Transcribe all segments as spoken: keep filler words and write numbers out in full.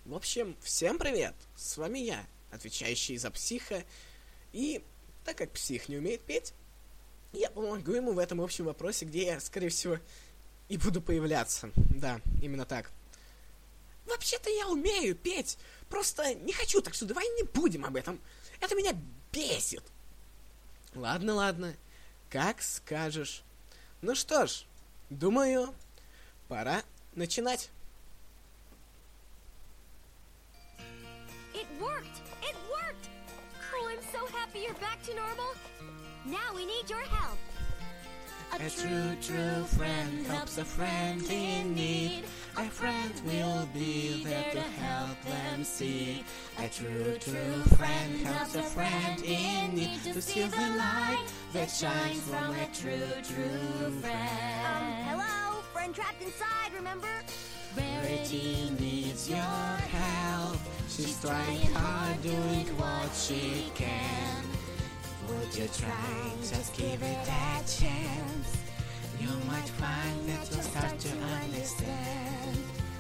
В общем, всем привет! С вами я, отвечающий за психа. И так как псих не умеет петь, я помогу ему в этом общем вопросе, где я, скорее всего, и буду появляться. Да, именно так. Вообще-то я умею петь, просто не хочу, так что давай не будем об этом. Это меня бесит. Ладно, ладно, как скажешь. Ну что ж, думаю, пора начинать. It worked! It worked! Oh, I'm so happy you're back to normal. Now we need your help. A true, true friend helps a friend in need. A friend will be there to help them see. A true, true friend helps a friend in need to see the light that shines from a true, true friend. Um, hello? Friend trapped inside, remember? Rarity needs your help. She's trying hard, doing what she can. Would you try? Just give it a chance. You might find that you'll start to understand.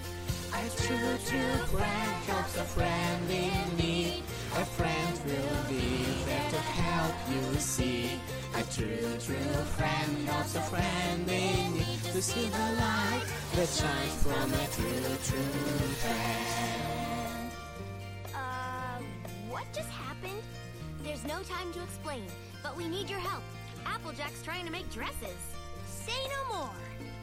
A true, true friend helps a friend in need. A friend will be there to help you see. A true, true friend helps a friend in need to see the light that shines from a true, true friend. Uh, what just happened? There's no time to explain, but we need your help. Applejack's trying to make dresses. Say no more.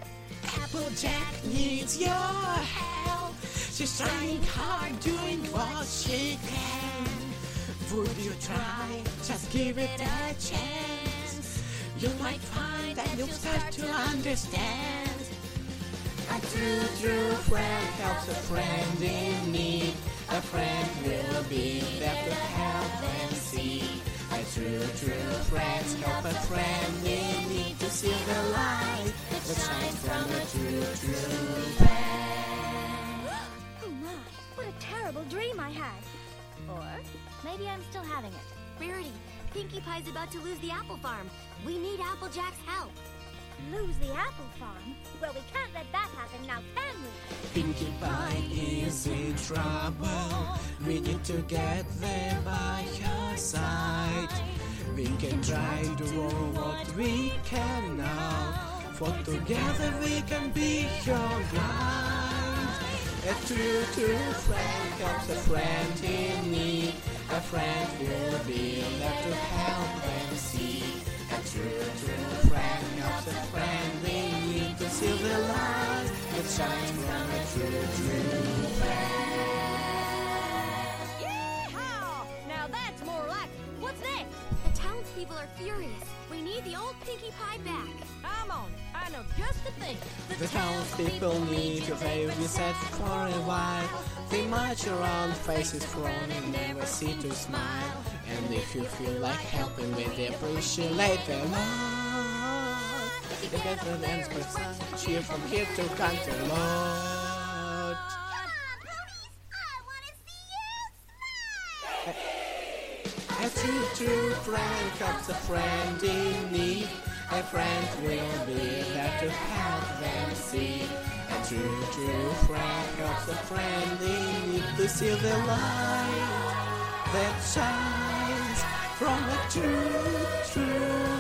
Applejack needs your help. She's trying hard, doing what she can. Would you try? Just give it a chance. You might find that you'll start to understand. A true, true friend helps a friend in need. A friend will be there to help them see. A true, true friend help a friend in need to see the light that shines from a true, true friend. Oh my, what a terrible dream I had. Or maybe I'm still having it. Rarity, Pinkie Pie's about to lose the apple farm. We need Applejack's help. Lose the apple farm? Well, we can't let that happen now, can we? Pinkie Pie is in trouble. We need to get there by her side. We can try to do what we can now, for together we can be your guide. A true, true friend helps a friend in need. A friend will be there to help them see. A true, true friend helps a friend in need to see the light that shines from a true, true friend. Yeehaw! Now that's more like it. What's next? The townspeople are furious. We need the old Pinkie Pie back. I'm on it. I know just the thing. The townspeople need you, they'll be sad for a while. They march around, faces frown and never see to smile. And if you feel like helping, they appreciate a lot. You get the dance for sun, cheer from here to Canterlot. A true, true friend helps a friend in need. A friend will be there to help them see. A true, true friend helps a friend in need to see the light that shines from a true, true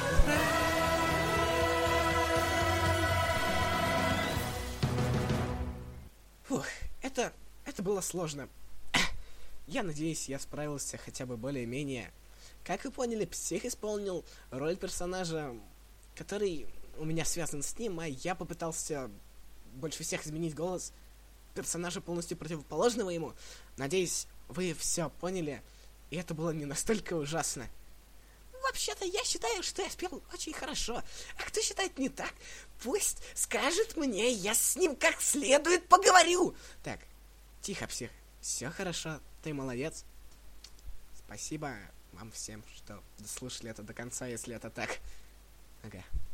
friend. Фух, это, это было сложно. Я надеюсь, я справился хотя бы более-менее. Как вы поняли, псих исполнил роль персонажа, который у меня связан с ним, а я попытался больше всех изменить голос персонажа полностью противоположного ему. Надеюсь, вы все поняли, и это было не настолько ужасно. Вообще-то я считаю, что я спел очень хорошо. А кто считает не так, пусть скажет мне, я с ним как следует поговорю. Так, тихо, псих. Все хорошо, ты молодец. Спасибо вам всем, что дослушали это до конца, если это так. Ага.